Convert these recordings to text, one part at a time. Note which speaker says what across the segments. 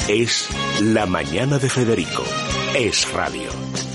Speaker 1: Es La Mañana de Federico. Es radio.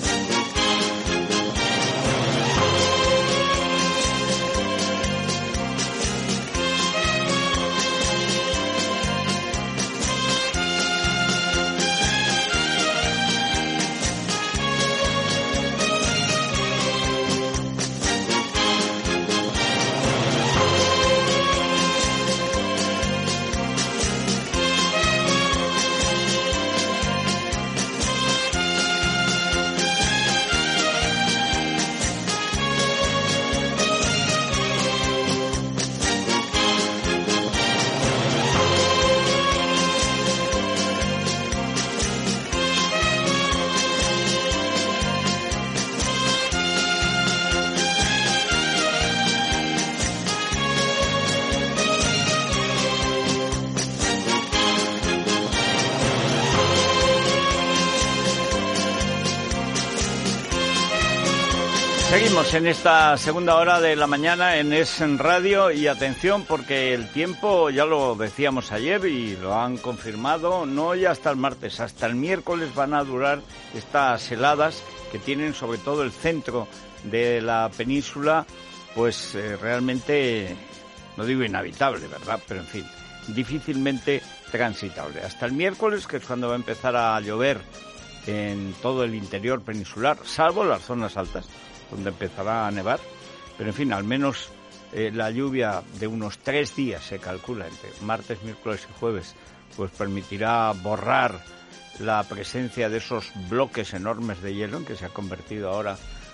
Speaker 2: Seguimos en esta segunda hora de la mañana en Es Radio y atención porque el tiempo, ya lo decíamos ayer y lo han confirmado, no ya hasta el martes, hasta el miércoles van a durar estas heladas que tienen sobre todo el centro de la península, pues realmente, no digo inhabitable, ¿verdad? Pero en fin, difícilmente transitable. Hasta el miércoles, que es cuando va a empezar a llover en todo el interior peninsular, salvo las zonas altas, donde empezará a nevar, pero en fin, al menos la lluvia de unos 3 días se calcula entre martes, miércoles y jueves, pues permitirá borrar la presencia de esos bloques enormes de hielo en que se ha convertido ahora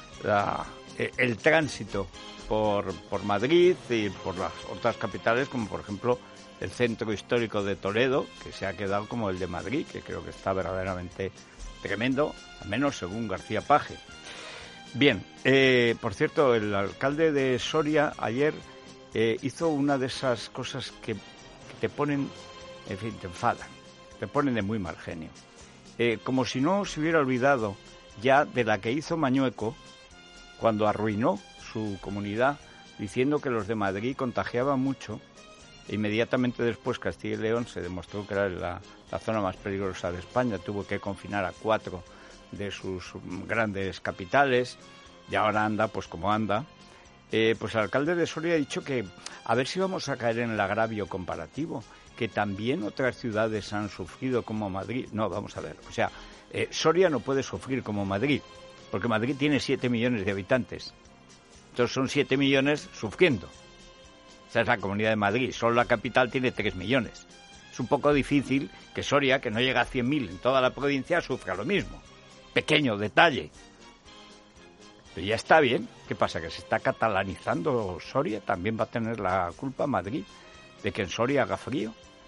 Speaker 2: el tránsito por Madrid y por las otras capitales, como por ejemplo el centro histórico de Toledo, que se ha quedado como el de Madrid, que creo que está verdaderamente tremendo, al menos según García Paje. Bien, por cierto, el alcalde de Soria ayer hizo una de esas cosas que te ponen, en fin, te enfadan, te ponen de muy mal genio. Como si no se hubiera olvidado ya de la que hizo Mañueco cuando arruinó su comunidad diciendo que los de Madrid contagiaban mucho. E inmediatamente después Castilla y León se demostró que era la zona más peligrosa de España. Tuvo que confinar a 4 de sus grandes capitales y ahora anda pues como anda. Pues el alcalde de Soria ha dicho que a ver si vamos a caer en el agravio comparativo, que también otras ciudades han sufrido como Madrid. No, vamos a ver, o sea, Soria no puede sufrir como Madrid, porque Madrid tiene 7 millones de habitantes. Entonces son 7 millones sufriendo. Esa es la Comunidad de Madrid, solo la capital tiene 3 millones. Es un poco difícil que Soria, que no llega a 100.000 en toda la provincia, sufra lo mismo. Pequeño detalle. Pero ya está bien. ¿Qué pasa? ¿Que se está catalanizando Soria? ¿También va a tener la culpa Madrid de que en Soria haga frío?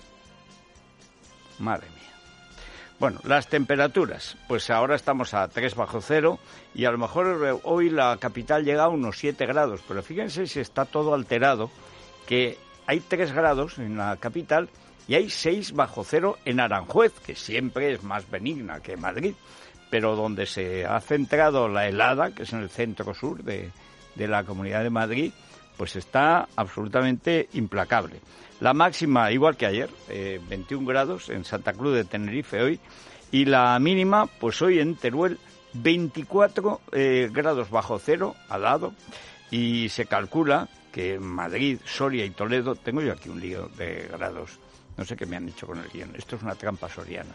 Speaker 2: Madre mía. Bueno, las temperaturas. Pues ahora estamos a 3 bajo cero y a lo mejor hoy la capital llega a unos 7 grados. Pero fíjense si está todo alterado, que hay 3 grados en la capital y hay 6 bajo cero en Aranjuez, que siempre es más benigna que Madrid, pero donde se ha centrado la helada, que es en el centro-sur de la Comunidad de Madrid, pues está absolutamente implacable. La máxima, igual que ayer, 21 grados en Santa Cruz de Tenerife hoy, y la mínima, pues hoy en Teruel, 24 grados bajo cero, al lado, y se calcula que en Madrid, Soria y Toledo, tengo yo aquí un lío de grados, no sé qué me han hecho con el guión, esto es una trampa soriana.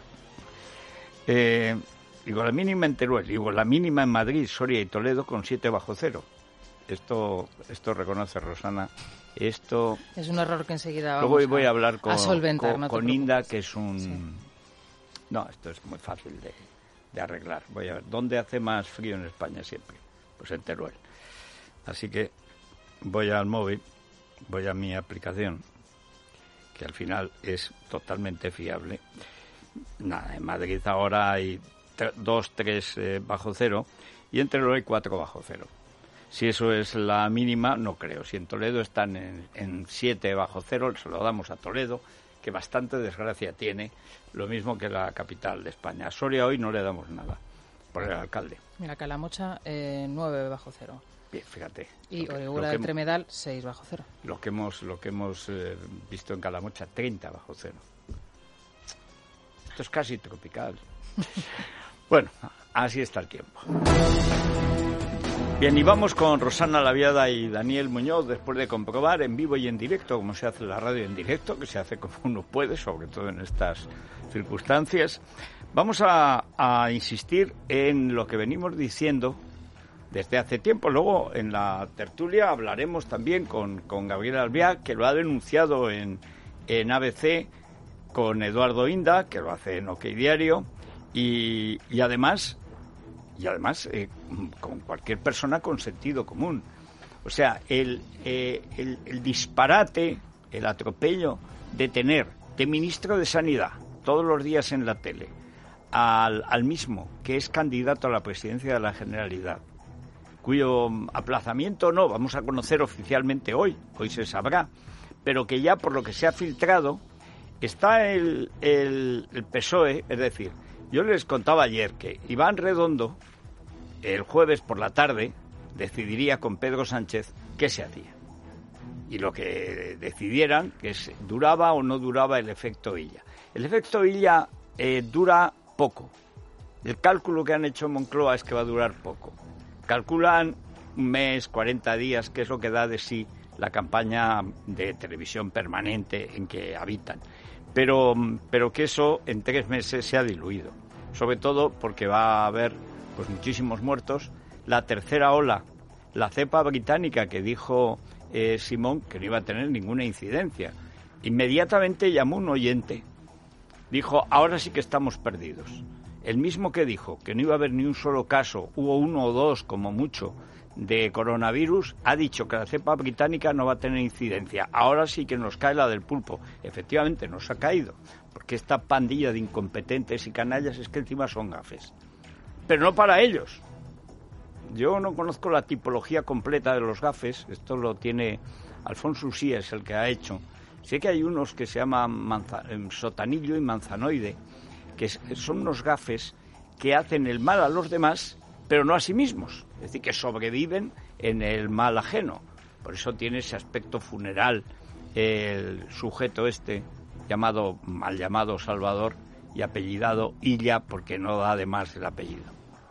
Speaker 2: Digo, la mínima en Teruel, digo, la mínima en Madrid, Soria y Toledo con 7 bajo cero. Esto reconoce Rosana. Esto
Speaker 3: es un error que enseguida
Speaker 2: vamos voy a hablar con
Speaker 3: solventar,
Speaker 2: con Inda, que es un... Sí. No, esto es muy fácil de arreglar. Voy a ver, ¿dónde hace más frío en España siempre? Pues en Teruel. Así que voy al móvil, voy a mi aplicación, que al final es totalmente fiable. Nada, en Madrid ahora hay 2, 3 bajo cero y en Teruel hay 4 bajo cero. Si eso es la mínima, no creo. Si en Toledo están en 7 bajo cero, se lo damos a Toledo, que bastante desgracia tiene, lo mismo que la capital de España. A Soria hoy no le damos nada, por el alcalde.
Speaker 3: Mira, Calamocha, 9 bajo cero.
Speaker 2: Bien, fíjate.
Speaker 3: Y Orihuela del Tremedal, 6 bajo cero.
Speaker 2: Lo que hemos visto en Calamocha, 30 bajo cero. Esto es casi tropical. Bueno, así está el tiempo. Bien, y vamos con Rosana Laviada y Daniel Muñoz, después de comprobar en vivo y en directo, como se hace la radio en directo, que se hace como uno puede, sobre todo en estas circunstancias. Vamos a insistir en lo que venimos diciendo desde hace tiempo. Luego, en la tertulia, hablaremos también con Gabriel Albiac, que lo ha denunciado en ABC, con Eduardo Inda, que lo hace en OK Diario, y además con cualquier persona con sentido común. O sea, el disparate, el atropello de tener de ministro de Sanidad todos los días en la tele al mismo que es candidato a la presidencia de la Generalidad, cuyo aplazamiento no vamos a conocer oficialmente hoy se sabrá, pero que ya por lo que se ha filtrado está el PSOE, es decir, yo les contaba ayer que Iván Redondo el jueves por la tarde decidiría con Pedro Sánchez qué se hacía. Y lo que decidieran, que es duraba o no duraba el efecto Illa. El efecto Illa dura poco. El cálculo que han hecho en Moncloa es que va a durar poco. Calculan un mes, 40 días, que es lo que da de sí la campaña de televisión permanente en que habitan. Pero que eso en 3 meses se ha diluido. Sobre todo porque va a haber pues muchísimos muertos. La tercera ola, la cepa británica que dijo Simón que no iba a tener ninguna incidencia. Inmediatamente llamó un oyente, dijo, ahora sí que estamos perdidos. El mismo que dijo que no iba a haber ni un solo caso, hubo 1 o 2 como mucho, de coronavirus, ha dicho que la cepa británica no va a tener incidencia. Ahora sí que nos cae la del pulpo. Efectivamente, nos ha caído, porque esta pandilla de incompetentes y canallas es que encima son gafes. Pero no para ellos. Yo no conozco la tipología completa de los gafes, esto lo tiene Alfonso Usía, es el que ha hecho. Sé que hay unos que se llaman sotanillo y manzanoide, que son unos gafes que hacen el mal a los demás, pero no a sí mismos. Es decir, que sobreviven en el mal ajeno. Por eso tiene ese aspecto funeral el sujeto mal llamado Salvador, y apellidado Illa porque no da además el apellido.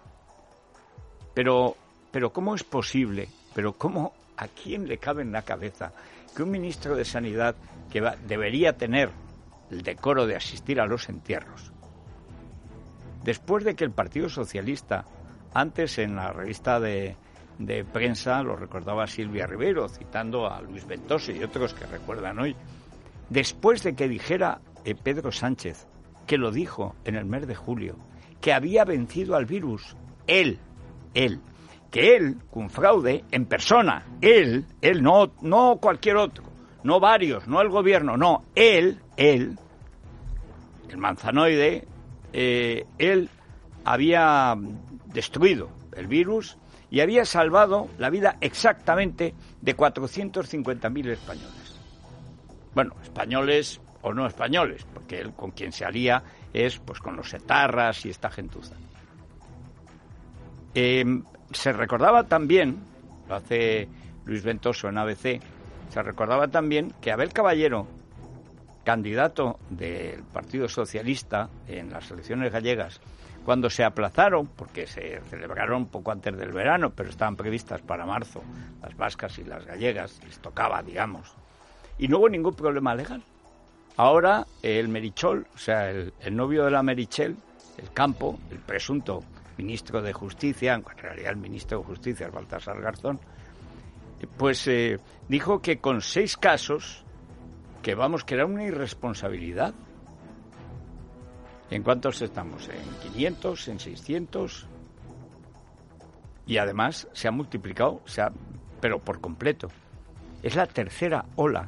Speaker 2: Pero ¿cómo es posible? ¿A quién le cabe en la cabeza que un ministro de Sanidad que debería tener el decoro de asistir a los entierros, después de que el Partido Socialista, antes en la revista de prensa, lo recordaba Silvia Rivero, citando a Luis Ventoso y otros que recuerdan hoy, después de que dijera Pedro Sánchez, que lo dijo en el mes de julio, que había vencido al virus, él, que él, con fraude, en persona, él, no cualquier otro, no varios, no el gobierno, no, él, el manzanoide, él había destruido el virus y había salvado la vida exactamente de 450.000 españoles. Bueno, españoles o no españoles, porque él con quien se alía es pues con los etarras y esta gentuza. Se recordaba también, lo hace Luis Ventoso en ABC, se recordaba también que Abel Caballero, candidato del Partido Socialista en las elecciones gallegas, cuando se aplazaron, porque se celebraron poco antes del verano, pero estaban previstas para marzo, las vascas y las gallegas, les tocaba, digamos, y no hubo ningún problema legal. Ahora el Merichol, o sea, el novio de la Merichel, el Campo, el presunto ministro de Justicia, en realidad el ministro de Justicia es Baltasar Garzón, pues dijo que con 6 casos, que era una irresponsabilidad. ¿En cuántos estamos? ¿En 500? ¿En 600? Y además se ha multiplicado, pero por completo. Es la tercera ola.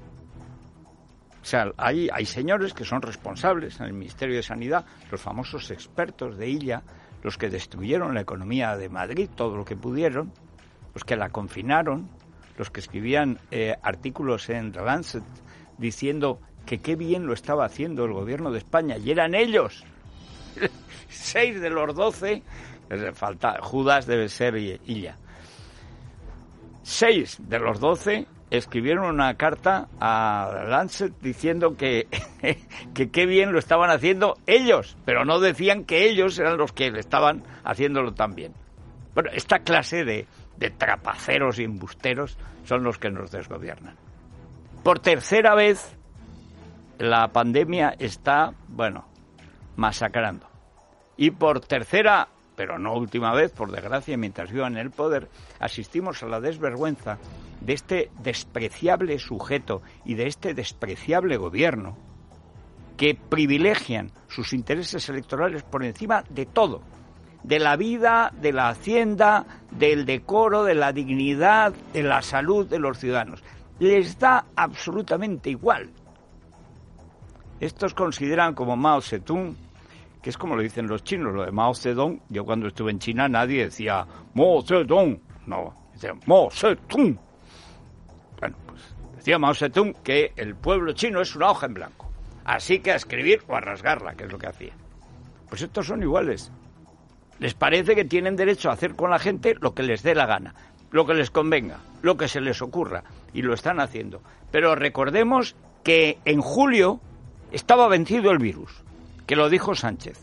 Speaker 2: O sea, hay señores que son responsables en el Ministerio de Sanidad, los famosos expertos de Illa, los que destruyeron la economía de Madrid, todo lo que pudieron, los que la confinaron, los que escribían artículos en The Lancet diciendo que qué bien lo estaba haciendo el gobierno de España, y eran ellos. 6 de los 12, falta Judas, debe ser Illa. 6 de los 12 escribieron una carta a Lancet diciendo que qué bien lo estaban haciendo ellos, pero no decían que ellos eran los que le estaban haciéndolo tan bien. Bueno, esta clase de trapaceros y embusteros son los que nos desgobiernan. Por tercera vez, la pandemia está, masacrando. Y por tercera, pero no última vez, por desgracia, mientras vivan en el poder, asistimos a la desvergüenza de este despreciable sujeto y de este despreciable gobierno que privilegian sus intereses electorales por encima de todo, de la vida, de la hacienda, del decoro, de la dignidad, de la salud de los ciudadanos. Les da absolutamente igual. Estos consideran como Mao Zedong, que es como lo dicen los chinos, lo de Mao Zedong. Yo cuando estuve en China nadie decía Mao Zedong, no, decía Mao Zedong. Bueno, pues decía Mao Zedong que el pueblo chino es una hoja en blanco, así que a escribir o a rasgarla, que es lo que hacía. Pues estos son iguales. Les parece que tienen derecho a hacer con la gente lo que les dé la gana, lo que les convenga, lo que se les ocurra, y lo están haciendo. Pero recordemos que en julio estaba vencido el virus, que lo dijo Sánchez.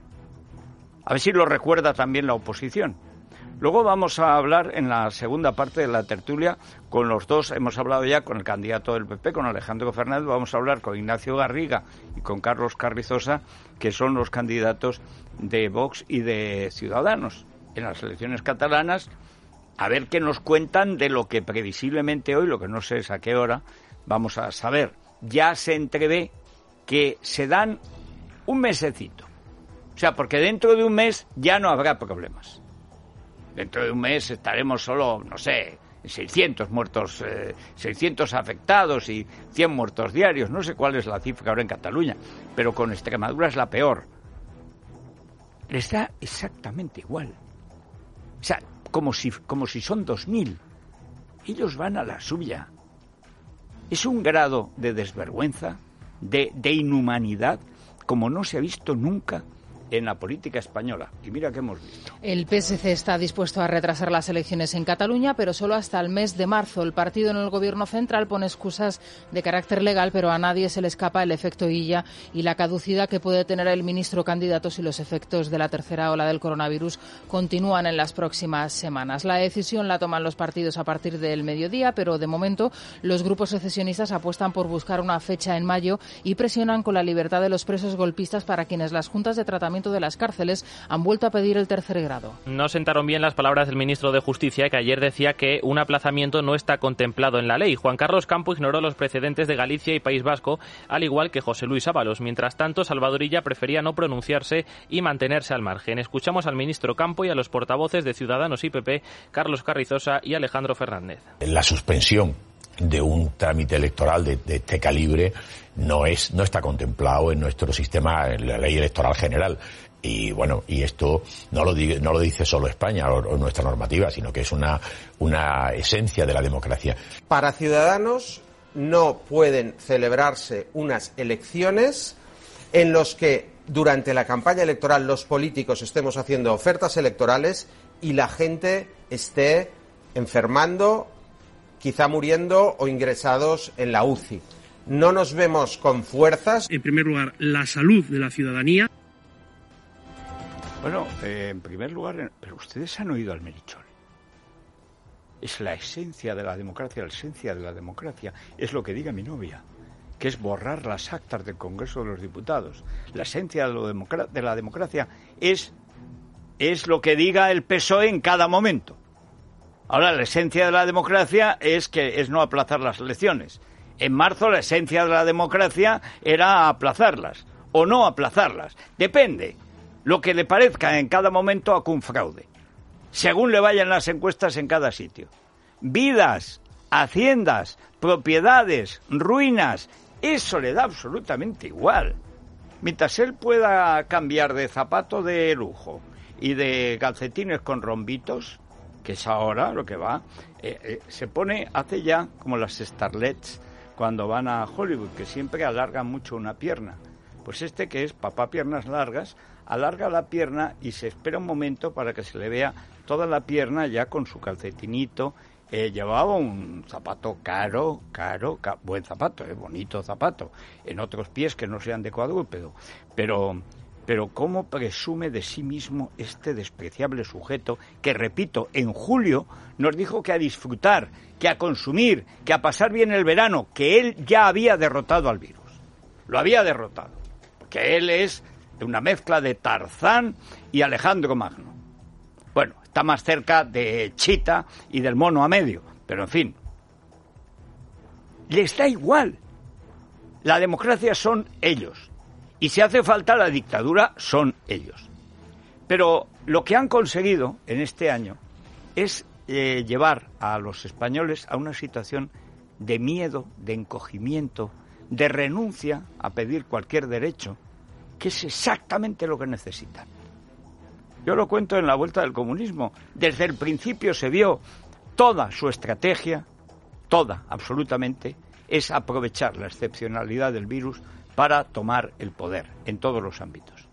Speaker 2: A ver si lo recuerda también la oposición. Luego vamos a hablar en la segunda parte de la tertulia con los dos. Hemos hablado ya con el candidato del PP, con Alejandro Fernández. Vamos a hablar con Ignacio Garriga y con Carlos Carrizosa, que son los candidatos de Vox y de Ciudadanos en las elecciones catalanas. A ver qué nos cuentan de lo que previsiblemente hoy, lo que no sé es a qué hora, vamos a saber. Ya se entrevé que se dan un mesecito. O sea, porque dentro de un mes ya no habrá problemas. Dentro de un mes estaremos solo, 600 muertos, 600 afectados y 100 muertos diarios. No sé cuál es la cifra ahora en Cataluña, pero con Extremadura es la peor. Les da exactamente igual. O sea, como si son 2000. Ellos van a la suya. Es un grado de desvergüenza, de inhumanidad, como no se ha visto nunca en la política española. Y mira que hemos visto.
Speaker 3: El PSC está dispuesto a retrasar las elecciones en Cataluña, pero solo hasta el mes de marzo. El partido en el gobierno central pone excusas de carácter legal, pero a nadie se le escapa el efecto Illa y la caducidad que puede tener el ministro candidato si los efectos de la tercera ola del coronavirus continúan en las próximas semanas. La decisión la toman los partidos a partir del mediodía, pero de momento los grupos secesionistas apuestan por buscar una fecha en mayo y presionan con la libertad de los presos golpistas para quienes las juntas de tratamiento de las cárceles han vuelto a pedir el tercer grado.
Speaker 4: No sentaron bien las palabras del ministro de Justicia, que ayer decía que un aplazamiento no está contemplado en la ley. Juan Carlos Campo ignoró los precedentes de Galicia y País Vasco, al igual que José Luis Ábalos. Mientras tanto, Salvador Illa prefería no pronunciarse y mantenerse al margen. Escuchamos al ministro Campo y a los portavoces de Ciudadanos y PP, Carlos Carrizosa y Alejandro Fernández.
Speaker 5: La suspensión de un trámite electoral de este calibre no está contemplado en nuestro sistema, en la ley electoral general. Y bueno, y esto no lo dice solo España o nuestra normativa, sino que es una esencia de la democracia.
Speaker 6: Para Ciudadanos no pueden celebrarse unas elecciones en los que durante la campaña electoral los políticos estemos haciendo ofertas electorales y la gente esté enfermando, quizá muriendo o ingresados en la UCI. No nos vemos con fuerzas.
Speaker 7: En primer lugar, la salud de la ciudadanía.
Speaker 2: Bueno, en primer lugar, pero ustedes han oído al Merichol. Es la esencia de la democracia, la esencia de la democracia. Es lo que diga mi novia, que es borrar las actas del Congreso de los Diputados. La esencia de la democracia es lo que diga el PSOE en cada momento. Ahora, la esencia de la democracia es no aplazar las elecciones. En marzo la esencia de la democracia era aplazarlas o no aplazarlas. Depende. Lo que le parezca en cada momento a un fraude, según le vayan las encuestas en cada sitio. Vidas, haciendas, propiedades, ruinas, eso le da absolutamente igual. Mientras él pueda cambiar de zapato de lujo y de calcetines con rombitos, que es ahora lo que va, hace ya como las starlets cuando van a Hollywood, que siempre alargan mucho una pierna. Pues que es papá piernas largas, alarga la pierna y se espera un momento para que se le vea toda la pierna ya con su calcetinito llevaba un zapato caro, buen zapato, bonito zapato, en otros pies que no sean de cuadrúpedo, pero cómo presume de sí mismo este despreciable sujeto que, repito, en julio nos dijo que a disfrutar, que a consumir, que a pasar bien el verano, que él ya había derrotado al virus. Lo había derrotado, porque él es una mezcla de Tarzán y Alejandro Magno. Bueno, está más cerca de Chita y del mono a medio, pero en fin. Les da igual. La democracia son ellos. Y si hace falta la dictadura, son ellos. Pero lo que han conseguido en este año es llevar a los españoles a una situación de miedo, de encogimiento, de renuncia a pedir cualquier derecho, que es exactamente lo que necesitan. Yo lo cuento en la vuelta del comunismo. Desde el principio se vio toda su estrategia, toda, absolutamente, es aprovechar la excepcionalidad del virus para tomar el poder en todos los ámbitos.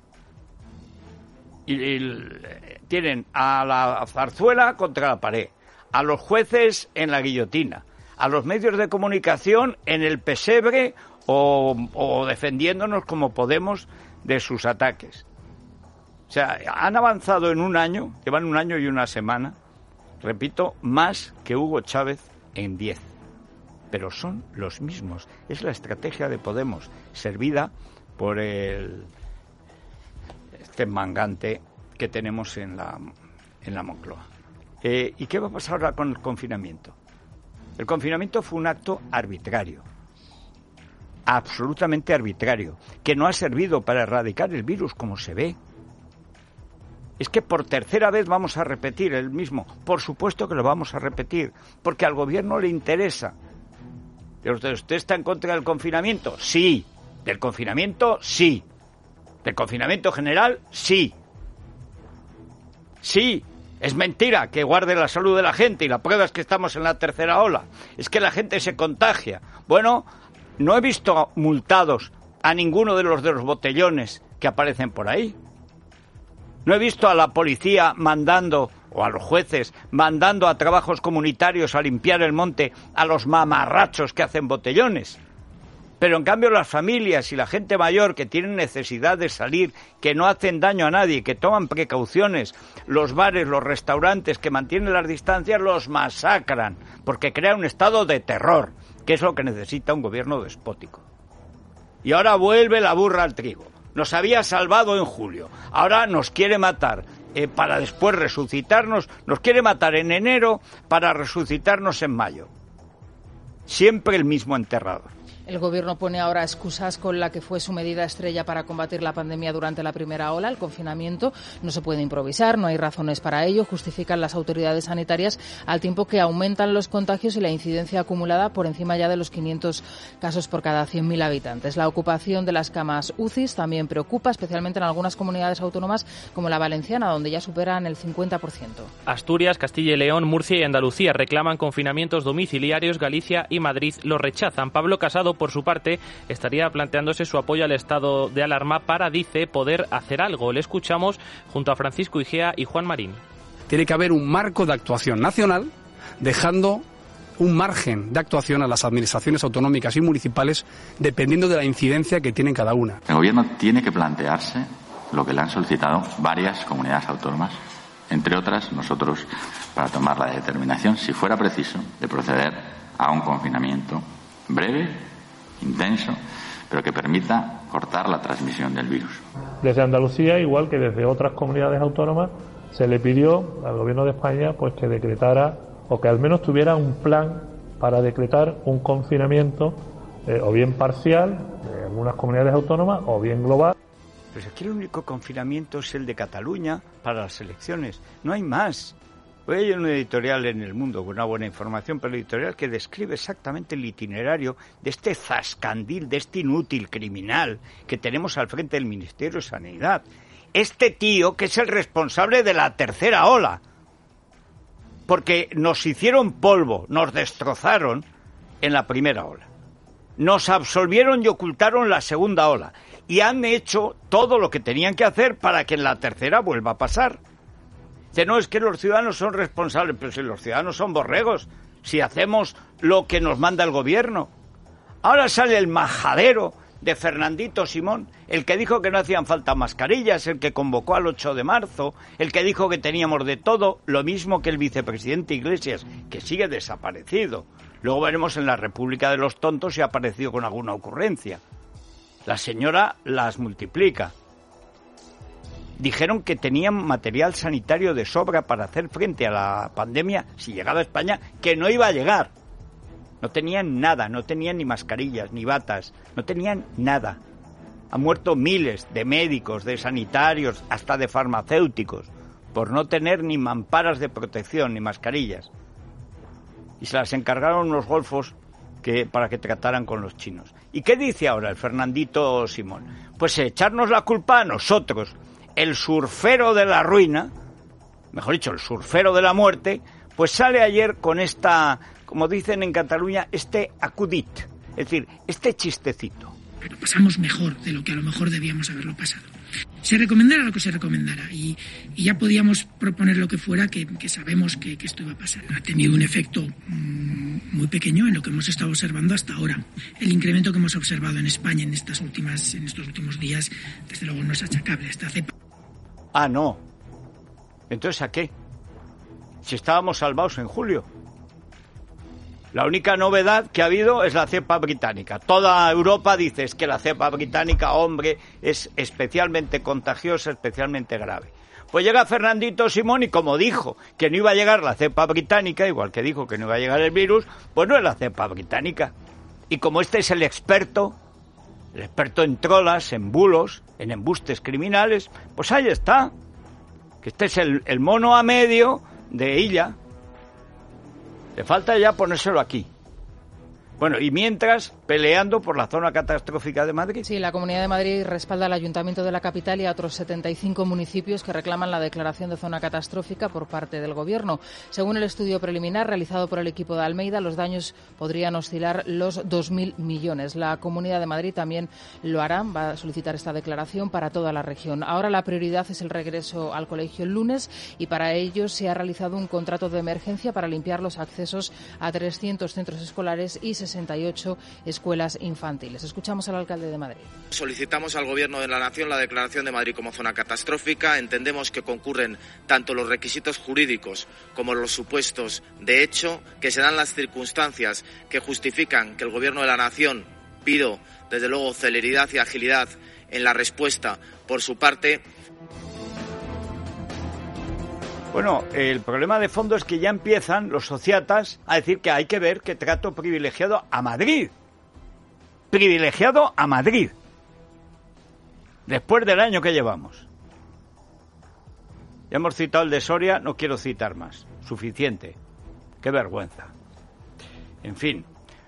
Speaker 2: Tienen a la zarzuela contra la pared, a los jueces en la guillotina, a los medios de comunicación en el pesebre o defendiéndonos como podemos de sus ataques. O sea, han avanzado en un año, llevan un año y una semana, repito, más que Hugo Chávez en 10. Pero son los mismos. Es la estrategia de Podemos, servida por este mangante que tenemos en la Moncloa. ¿Y qué va a pasar ahora con el confinamiento? El confinamiento fue un acto arbitrario, absolutamente arbitrario, que no ha servido para erradicar el virus, como se ve. Es que por tercera vez vamos a repetir el mismo. Por supuesto que lo vamos a repetir, porque al gobierno le interesa. ¿Usted está en contra del confinamiento? Sí. ¿Del confinamiento? Sí. ¿Del confinamiento general? Sí. Sí. Es mentira que guarde la salud de la gente y la prueba es que estamos en la tercera ola. Es que la gente se contagia. Bueno, no he visto multados a ninguno de los botellones que aparecen por ahí. No he visto a la policía mandando, o a los jueces, mandando a trabajos comunitarios a limpiar el monte a los mamarrachos que hacen botellones. Pero en cambio las familias y la gente mayor que tienen necesidad de salir, que no hacen daño a nadie, que toman precauciones, los bares, los restaurantes que mantienen las distancias, los masacran, porque crea un estado de terror, que es lo que necesita un gobierno despótico. Y ahora vuelve la burra al trigo. Nos había salvado en julio, ahora nos quiere matar para después resucitarnos, nos quiere matar en enero para resucitarnos en mayo. Siempre el mismo enterrador.
Speaker 3: El Gobierno pone ahora excusas con la que fue su medida estrella para combatir la pandemia durante la primera ola, el confinamiento. No se puede improvisar, no hay razones para ello, justifican las autoridades sanitarias, al tiempo que aumentan los contagios y la incidencia acumulada por encima ya de los 500 casos por cada 100.000 habitantes. La ocupación de las camas UCI también preocupa, especialmente en algunas comunidades autónomas como la valenciana, donde ya superan el 50%.
Speaker 4: Asturias, Castilla y León, Murcia y Andalucía reclaman confinamientos domiciliarios, Galicia y Madrid lo rechazan. Pablo Casado, por su parte, estaría planteándose su apoyo al estado de alarma para, dice, poder hacer algo. Le escuchamos junto a Francisco Igea y Juan Marín.
Speaker 8: Tiene que haber un marco de actuación nacional, dejando un margen de actuación a las administraciones autonómicas y municipales dependiendo de la incidencia que tienen cada una.
Speaker 9: El Gobierno tiene que plantearse lo que le han solicitado varias comunidades autónomas, entre otras nosotros, para tomar la determinación, si fuera preciso, de proceder a un confinamiento breve, intenso, pero que permita cortar la transmisión del virus.
Speaker 10: Desde Andalucía, igual que desde otras comunidades autónomas, se le pidió al Gobierno de España pues que decretara, o que al menos tuviera un plan para decretar un confinamiento o bien parcial de algunas comunidades autónomas o bien global.
Speaker 2: Pues aquí el único confinamiento es el de Cataluña para las elecciones, no hay más. Hoy hay un editorial en El Mundo con una buena información, pero el editorial que describe exactamente el itinerario de este zascandil, de este inútil criminal que tenemos al frente del Ministerio de Sanidad. Este tío que es el responsable de la tercera ola, porque nos hicieron polvo, nos destrozaron en la primera ola. Nos absolvieron y ocultaron la segunda ola. Y han hecho todo lo que tenían que hacer para que en la tercera vuelva a pasar. Dice, no, es que los ciudadanos son responsables. Pero si los ciudadanos son borregos, si hacemos lo que nos manda el gobierno. Ahora sale el majadero de Fernandito Simón, el que dijo que no hacían falta mascarillas, el que convocó al 8 de marzo, el que dijo que teníamos de todo, lo mismo que el vicepresidente Iglesias, que sigue desaparecido. Luego veremos en la República de los Tontos si ha aparecido con alguna ocurrencia. La señora las multiplica. Dijeron que tenían material sanitario de sobra para hacer frente a la pandemia si llegaba a España, que no iba a llegar. No tenían nada, no tenían ni mascarillas, ni batas, no tenían nada. Han muerto miles de médicos, de sanitarios, hasta de farmacéuticos, por no tener ni mamparas de protección, ni mascarillas. Y se las encargaron unos golfos para que trataran con los chinos. ¿Y qué dice ahora el Fernandito Simón? Pues echarnos la culpa a nosotros. El surfero de la ruina, mejor dicho, el surfero de la muerte, pues sale ayer con esta, como dicen en Cataluña, este acudit, es decir, este chistecito.
Speaker 11: Lo pasamos mejor de lo que a lo mejor debíamos haberlo pasado. Se recomendara lo que se recomendara y ya podíamos proponer lo que fuera, que sabemos que esto iba a pasar. Ha tenido un efecto muy pequeño en lo que hemos estado observando hasta ahora. El incremento que hemos observado en España en estos últimos días, desde luego no es achacable a esta cepa.
Speaker 2: Ah, no. ¿Entonces a qué? Si estábamos salvados en julio. La única novedad que ha habido es la cepa británica. Toda Europa dice que la cepa británica, hombre, es especialmente contagiosa, especialmente grave. Pues llega Fernandito Simón y como dijo que no iba a llegar la cepa británica, igual que dijo que no iba a llegar el virus, pues no es la cepa británica. Y como este es el experto en trolas, en bulos, en embustes criminales, pues ahí está. Que este es el mono a medio de ella. Le falta ya ponérselo aquí. Bueno, y mientras, peleando por la zona catastrófica de Madrid.
Speaker 3: Sí, la Comunidad de Madrid respalda al Ayuntamiento de la capital y a otros 75 municipios que reclaman la declaración de zona catastrófica por parte del Gobierno. Según el estudio preliminar realizado por el equipo de Almeida, los daños podrían oscilar los 2.000 millones. La Comunidad de Madrid también lo hará, va a solicitar esta declaración para toda la región. Ahora la prioridad es el regreso al colegio el lunes y para ello se ha realizado un contrato de emergencia para limpiar los accesos a 300 centros escolares y 68 escuelas infantiles. Escuchamos al alcalde de Madrid.
Speaker 12: Solicitamos al Gobierno de la Nación la declaración de Madrid como zona catastrófica. Entendemos que concurren tanto los requisitos jurídicos como los supuestos de hecho, que se dan las circunstancias que justifican que el Gobierno de la Nación, pido desde luego celeridad y agilidad en la respuesta por su parte.
Speaker 2: Bueno, el problema de fondo es que ya empiezan los sociatas a decir que hay que ver qué trato privilegiado a Madrid. Privilegiado a Madrid. Después del año que llevamos. Ya hemos citado el de Soria, no quiero citar más. Suficiente. Qué vergüenza. En fin.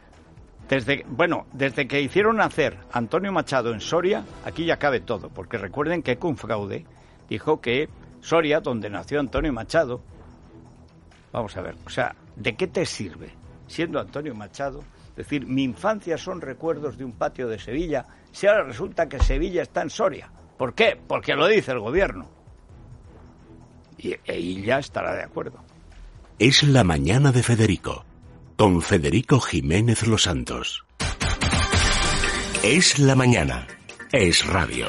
Speaker 2: Desde que hicieron nacer Antonio Machado en Soria, aquí ya cabe todo. Porque recuerden que Cunfraude dijo que Soria, donde nació Antonio Machado, vamos a ver, o sea, ¿de qué te sirve, siendo Antonio Machado, decir, mi infancia son recuerdos de un patio de Sevilla, si ahora resulta que Sevilla está en Soria? ¿Por qué? Porque lo dice el gobierno. Y ya estará de acuerdo.
Speaker 1: Es la mañana de Federico, con Federico Jiménez Los Santos. Es la mañana, es radio.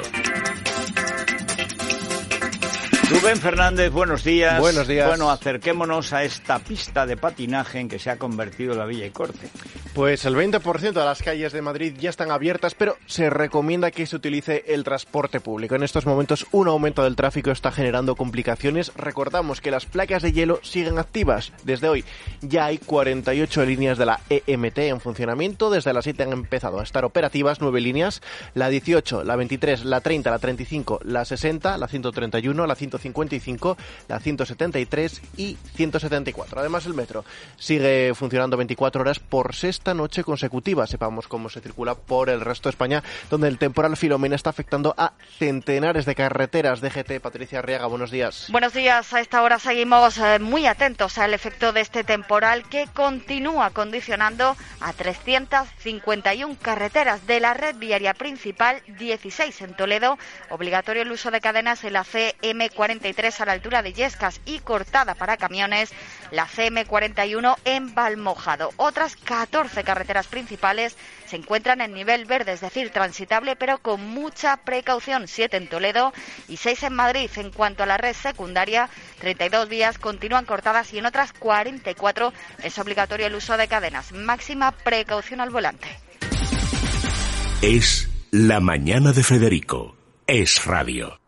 Speaker 2: Rubén Fernández, buenos días.
Speaker 13: Buenos días.
Speaker 2: Bueno, acerquémonos a esta pista de patinaje en que se ha convertido la Villa y Corte.
Speaker 13: Pues el 20% de las calles de Madrid ya están abiertas, pero se recomienda que se utilice el transporte público. En estos momentos un aumento del tráfico está generando complicaciones. Recordamos que las placas de hielo siguen activas. Desde hoy ya hay 48 líneas de la EMT en funcionamiento. Desde las 7 han empezado a estar operativas 9 líneas. La 18, la 23, la 30, la 35, la 60, la 131, la 155, la 173 y 174. Además, el metro sigue funcionando 24 horas por sexta sexta noche consecutiva. Sepamos cómo se circula por el resto de España, donde el temporal Filomena está afectando a centenares de carreteras. DGT, Patricia Arriaga, buenos días.
Speaker 14: Buenos días. A esta hora seguimos muy atentos al efecto de este temporal que continúa condicionando a 351 carreteras de la red viaria principal, 16 en Toledo, obligatorio el uso de cadenas en la CM43 a la altura de Illescas y cortada para camiones, la CM41 en Valmojado. Otras 14 carreteras principales se encuentran en nivel verde, es decir, transitable, pero con mucha precaución, 7 en Toledo y 6 en Madrid. En cuanto a la red secundaria, 32 vías continúan cortadas y en otras 44 es obligatorio el uso de cadenas. Máxima precaución al volante.
Speaker 1: Es La Mañana de Federico. Es Radio.